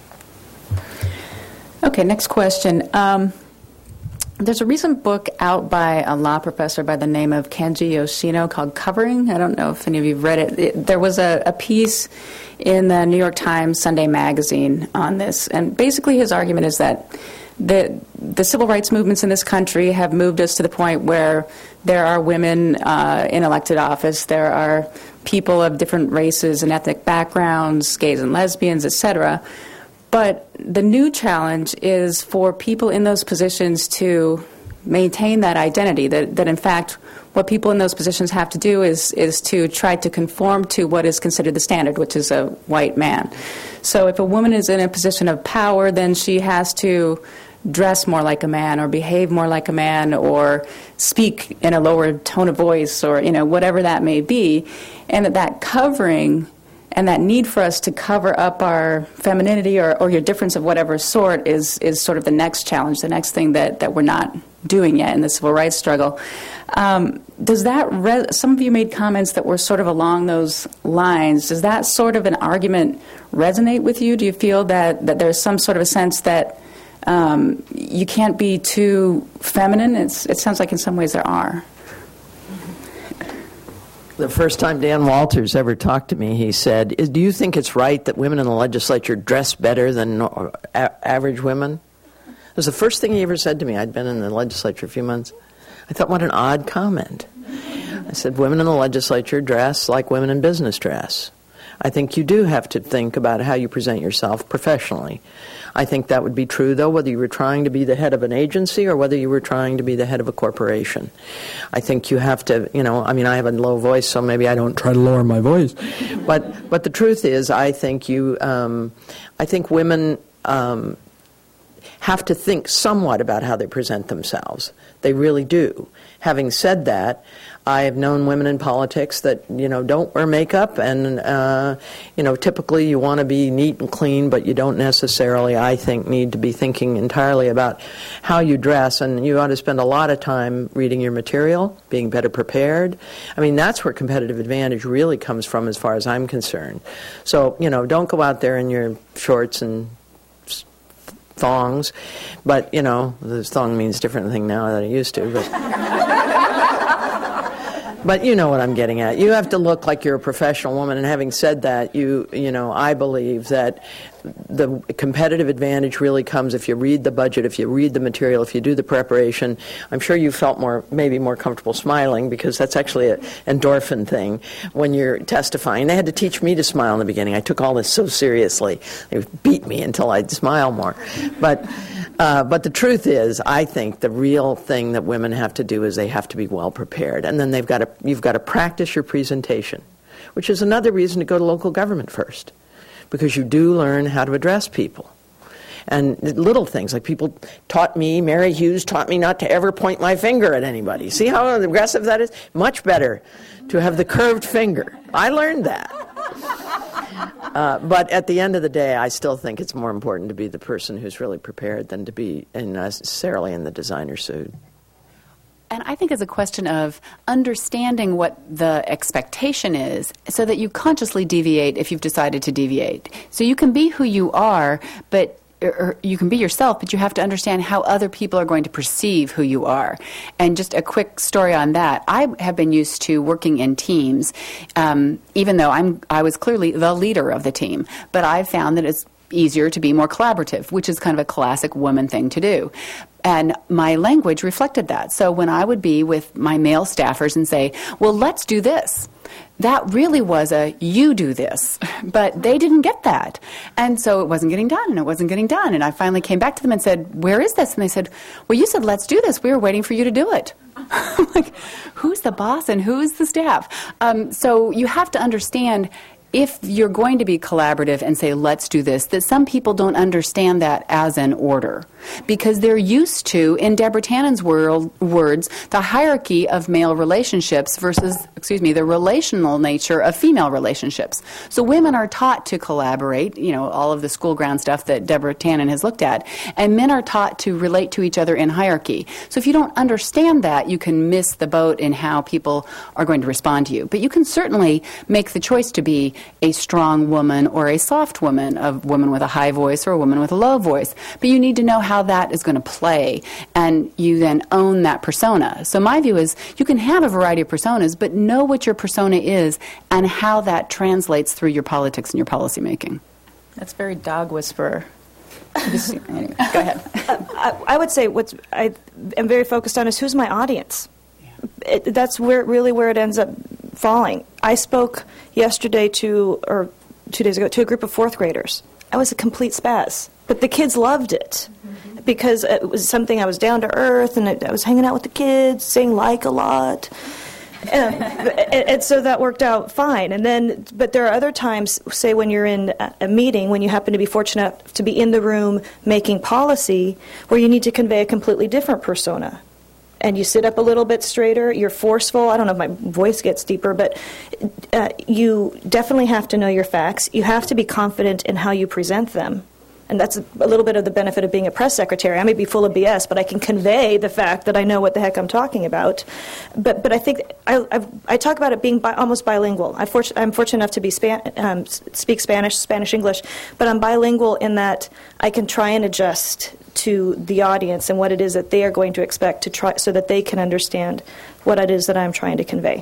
Okay, next question. There's a recent book out by a law professor by the name of Kenji Yoshino called Covering. I don't know if any of you have read it. There was a piece in the New York Times Sunday magazine on this, and basically his argument is that the civil rights movements in this country have moved us to the point where there are women in elected office, there are people of different races and ethnic backgrounds, gays and lesbians, etc., but the new challenge is for people in those positions to maintain that identity, that in fact what people in those positions have to do is to try to conform to what is considered the standard, which is a white man. So if a woman is in a position of power, then she has to dress more like a man or behave more like a man or speak in a lower tone of voice or whatever that may be. And that covering and that need for us to cover up our femininity or your difference of whatever sort is sort of the next challenge, the next thing that we're not doing yet in the civil rights struggle. Does that some of you made comments that were sort of along those lines. Does that sort of an argument resonate with you? Do you feel that there's some sort of a sense that you can't be too feminine? It sounds like in some ways there are. The first time Dan Walters ever talked to me, he said, do you think it's right that women in the legislature dress better than average women? It was the first thing he ever said to me. I'd been in the legislature a few months. I thought, what an odd comment. I said, women in the legislature dress like women in business dress. I think you do have to think about how you present yourself professionally. I think that would be true, though, whether you were trying to be the head of an agency or whether you were trying to be the head of a corporation. I think you have to, I have a low voice, so maybe I don't try to lower my voice. But the truth is, I think women have to think somewhat about how they present themselves. They really do. Having said that, I have known women in politics that, don't wear makeup and, typically you want to be neat and clean, but you don't necessarily, I think, need to be thinking entirely about how you dress, and you ought to spend a lot of time reading your material, being better prepared. That's where competitive advantage really comes from as far as I'm concerned. So, don't go out there in your shorts and thongs, but, the thong means a different thing now than it used to, but... But you know what I'm getting at. You have to look like you're a professional woman, and having said that, I believe that the competitive advantage really comes if you read the budget, if you read the material, if you do the preparation. I'm sure you felt maybe more comfortable smiling, because that's actually an endorphin thing when you're testifying. They had to teach me to smile in the beginning. I took all this so seriously. They beat me until I'd smile more. But the truth is, I think the real thing that women have to do is they have to be well prepared, and then you've got to practice your presentation, which is another reason to go to local government first, because you do learn how to address people. And little things, like Mary Hughes taught me not to ever point my finger at anybody. See how aggressive that is? Much better to have the curved finger. I learned that. But at the end of the day, I still think it's more important to be the person who's really prepared than to be necessarily in the designer suit. And I think it's a question of understanding what the expectation is so that you consciously deviate if you've decided to deviate. So you can be who you are, or you can be yourself, but you have to understand how other people are going to perceive who you are. And just a quick story on that. I have been used to working in teams, even though I was clearly the leader of the team. But I've found that it's easier to be more collaborative, which is kind of a classic woman thing to do. And my language reflected that. So when I would be with my male staffers and say, well, let's do this, that really was a you do this. But they didn't get that. And so it wasn't getting done, and it wasn't getting done. And I finally came back to them and said, where is this? And they said, well, you said let's do this. We were waiting for you to do it. I'm like, who's the boss and who's the staff? So you have to understand, if you're going to be collaborative and say, let's do this, that some people don't understand that as an order, because they're used to, in Deborah Tannen's words, the hierarchy of male relationships versus, the relational nature of female relationships. So women are taught to collaborate, all of the school ground stuff that Deborah Tannen has looked at, and men are taught to relate to each other in hierarchy. So if you don't understand that, you can miss the boat in how people are going to respond to you. But you can certainly make the choice to be a strong woman or a soft woman, a woman with a high voice or a woman with a low voice. But you need to know how that is going to play, and you then own that persona. So my view is you can have a variety of personas, but know what your persona is and how that translates through your politics and your policy making. That's very dog whisperer. Anyway, go ahead. I would say what I am very focused on is who's my audience. That's where it ends up falling. I spoke yesterday or 2 days ago to a group of fourth graders. I was a complete spaz, but the kids loved it because it was something I was down to earth, and I was hanging out with the kids, saying like a lot. And so that worked out fine. But there are other times, say when you're in a meeting, when you happen to be fortunate enough to be in the room making policy, where you need to convey a completely different persona. And you sit up a little bit straighter, you're forceful. I don't know if my voice gets deeper, but you definitely have to know your facts. You have to be confident in how you present them. And that's a little bit of the benefit of being a press secretary. I may be full of BS, but I can convey the fact that I know what the heck I'm talking about. But I think I talk about it being almost bilingual. I'm fortunate enough to speak Spanish, English, but I'm bilingual in that I can try and adjust to the audience and what it is that they are going to expect to try, so that they can understand what it is that I'm trying to convey.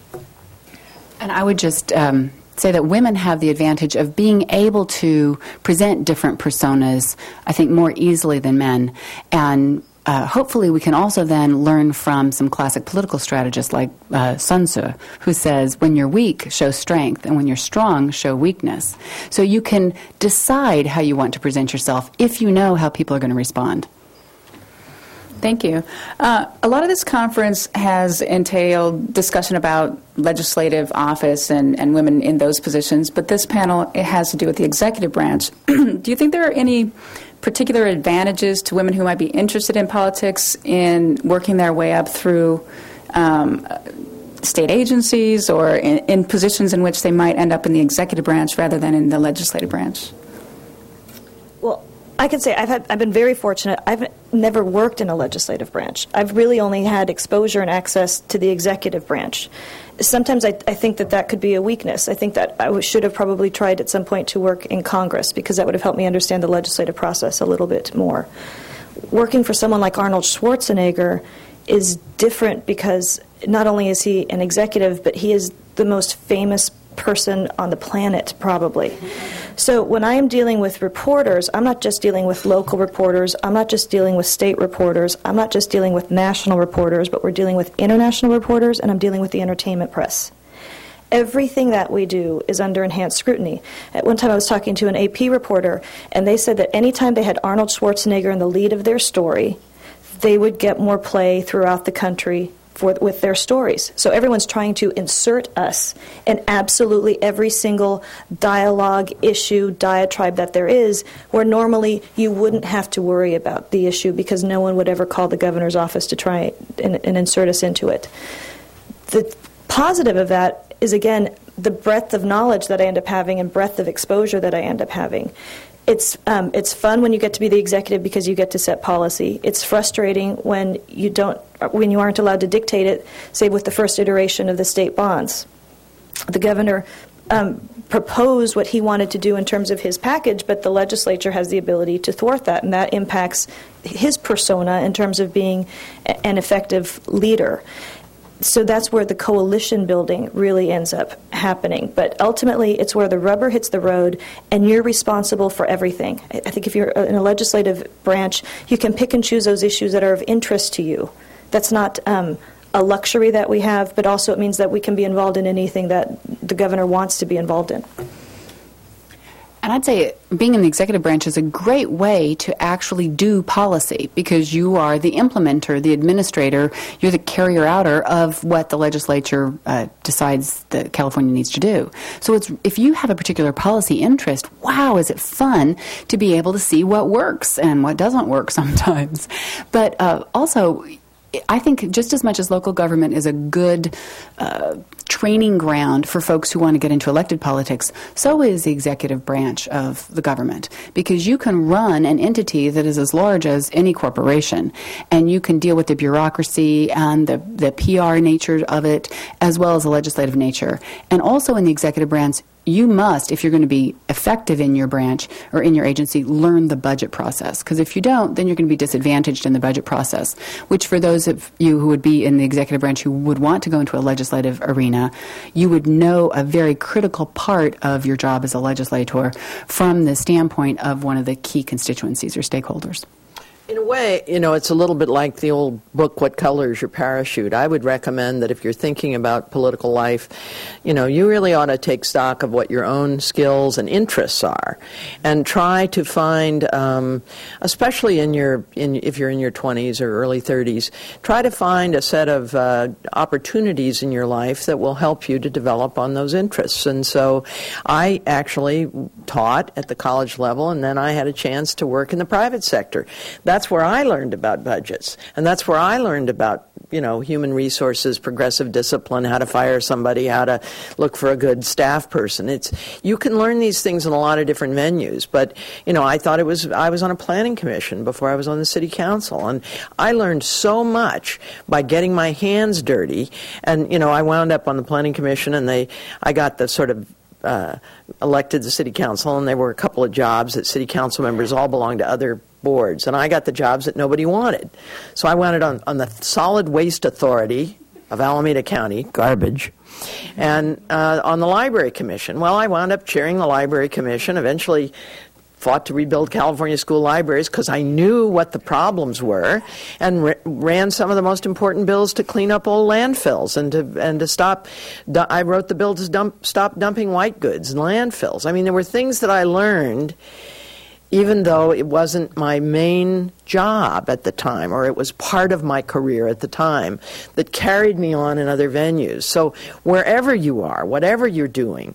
And I would just say that women have the advantage of being able to present different personas, I think, more easily than men. And hopefully we can also then learn from some classic political strategists like Sun Tzu, who says, when you're weak, show strength, and when you're strong, show weakness. So you can decide how you want to present yourself if you know how people are going to respond. Thank you. A lot of this conference has entailed discussion about legislative office and women in those positions, but this panel, it has to do with the executive branch. Do you think there are any particular advantages to women who might be interested in politics in working their way up through state agencies or in positions in which they might end up in the executive branch rather than in the legislative branch? Well, I can say I've been very fortunate. I've never worked in a legislative branch. I've really only had exposure and access to the executive branch. Sometimes I think that could be a weakness. I think that I should have probably tried at some point to work in Congress, because that would have helped me understand the legislative process a little bit more. Working for someone like Arnold Schwarzenegger is different because not only is he an executive, but he is the most famous person on the planet, probably. So when I am dealing with reporters, I'm not just dealing with local reporters, I'm not just dealing with state reporters, I'm not just dealing with national reporters, but we're dealing with international reporters, and I'm dealing with the entertainment press. Everything that we do is under enhanced scrutiny. At one time I was talking to an AP reporter, and they said that anytime they had Arnold Schwarzenegger in the lead of their story, they would get more play throughout the country with their stories. So everyone's trying to insert us in absolutely every single dialogue, issue, diatribe that there is, where normally you wouldn't have to worry about the issue because no one would ever call the governor's office to try and insert us into it. The positive of that is, again, the breadth of knowledge that I end up having and breadth of exposure that I end up having. It's fun when you get to be the executive because you get to set policy. It's frustrating when you aren't allowed to dictate it, say with the first iteration of the state bonds. The governor proposed what he wanted to do in terms of his package, but the legislature has the ability to thwart that, and that impacts his persona in terms of being an effective leader. So that's where the coalition building really ends up happening. But ultimately, it's where the rubber hits the road, and you're responsible for everything. I think if you're in a legislative branch, you can pick and choose those issues that are of interest to you. That's not a luxury that we have, but also it means that we can be involved in anything that the governor wants to be involved in. And I'd say being in the executive branch is a great way to actually do policy because you are the implementer, the administrator, you're the carrier-outer of what the legislature decides that California needs to do. So if you have a particular policy interest, wow, is it fun to be able to see what works and what doesn't work sometimes. But also, I think just as much as local government is a good training ground for folks who want to get into elected politics, so is the executive branch of the government, because you can run an entity that is as large as any corporation, and you can deal with the bureaucracy and the PR nature of it, as well as the legislative nature. And also in the executive branch, you must, if you're going to be effective in your branch or in your agency, learn the budget process. Because if you don't, then you're going to be disadvantaged in the budget process, which for those of you who would be in the executive branch who would want to go into a legislative arena, you would know a very critical part of your job as a legislator from the standpoint of one of the key constituencies or stakeholders. In a way, it's a little bit like the old book, What Color is Your Parachute? I would recommend that if you're thinking about political life, you really ought to take stock of what your own skills and interests are and try to find, especially if you're in your 20s or early 30s, try to find a set of opportunities in your life that will help you to develop on those interests. And so I actually taught at the college level, and then I had a chance to work in the private sector. That's where I learned about budgets, and that's where I learned about, human resources, progressive discipline, how to fire somebody, how to look for a good staff person. You can learn these things in a lot of different venues, but, I thought I was on a planning commission before I was on the city council, and I learned so much by getting my hands dirty, and, I wound up on the planning commission, and I got the sort of elected to city council, and there were a couple of jobs that city council members all belonged to other boards, and I got the jobs that nobody wanted. So I wound up on the Solid Waste Authority of Alameda County, garbage, and on the Library Commission. Well, I wound up chairing the Library Commission, eventually fought to rebuild California school libraries because I knew what the problems were, and ran some of the most important bills to clean up old landfills and to stop. I wrote the bill to stop dumping white goods in landfills. I mean, there were things that I learned, even though it wasn't my main job at the time, or it was part of my career at the time, that carried me on in other venues. So wherever you are, whatever you're doing,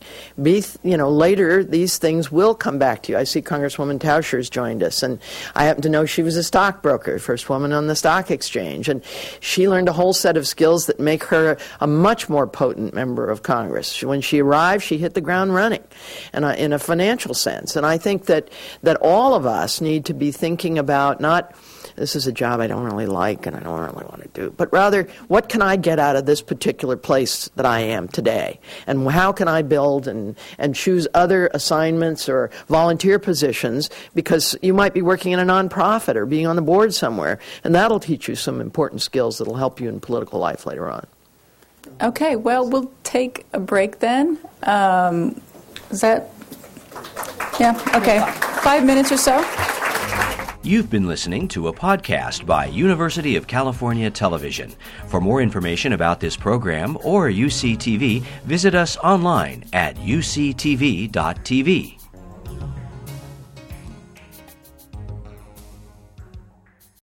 later these things will come back to you. I see Congresswoman Tauscher's joined us, and I happen to know she was a stockbroker, first woman on the stock exchange, and she learned a whole set of skills that make her a much more potent member of Congress. When she arrived, she hit the ground running, and in a financial sense. And I think that all of us need to be thinking about not not, this is a job I don't really like and I don't really want to do, but rather, what can I get out of this particular place that I am today? And how can I build and choose other assignments or volunteer positions, because you might be working in a nonprofit or being on the board somewhere, and that'll teach you some important skills that'll help you in political life later on. Okay, well, we'll take a break then. Is that... Yeah, okay. 5 minutes or so. You've been listening to a podcast by University of California Television. For more information about this program or UCTV, visit us online at uctv.tv.